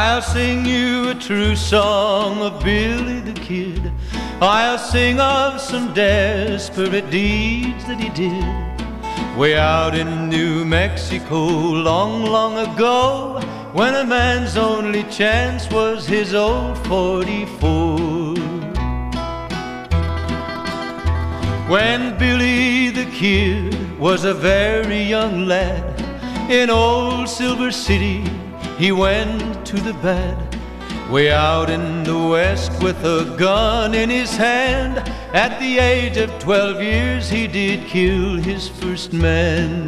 I'll sing you a true song of Billy the Kid. I'll sing of some desperate deeds that he did way out in New Mexico long, long ago, when a man's only chance was his old 44. When Billy the Kid was a very young lad, in old Silver City he went to the bad. Way out in the west with a gun in his hand, at the age of 12 years he did kill his first man.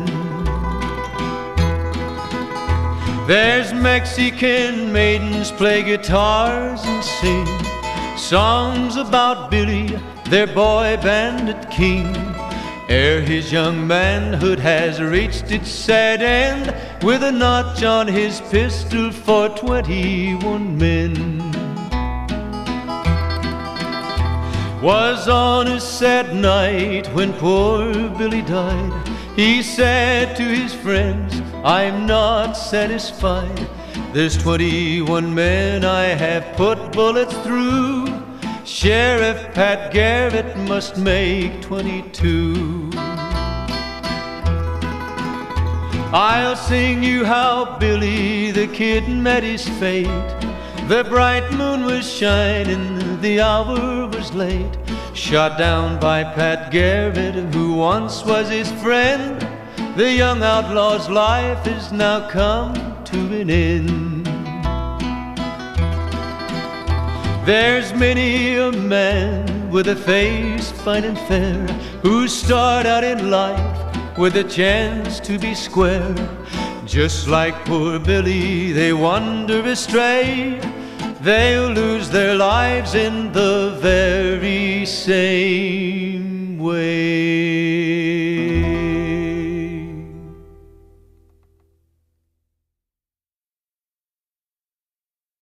There's Mexican maidens play guitars and sing songs about Billy, their boy bandit king, ere his young manhood has reached its sad end, with a notch on his pistol for 21 men. Was on a sad night when poor Billy died. He said to his friends, I'm not satisfied. There's 21 men I have put bullets through. Sheriff Pat Garrett must make 22. I'll sing you how Billy the Kid met his fate. The bright moon was shining, the hour was late. Shot down by Pat Garrett, who once was his friend. The young outlaw's life has now come to an end. There's many a man with a face fine and fair, who start out in life with a chance to be square. Just like poor Billy, they wander astray. They'll lose their lives in the very same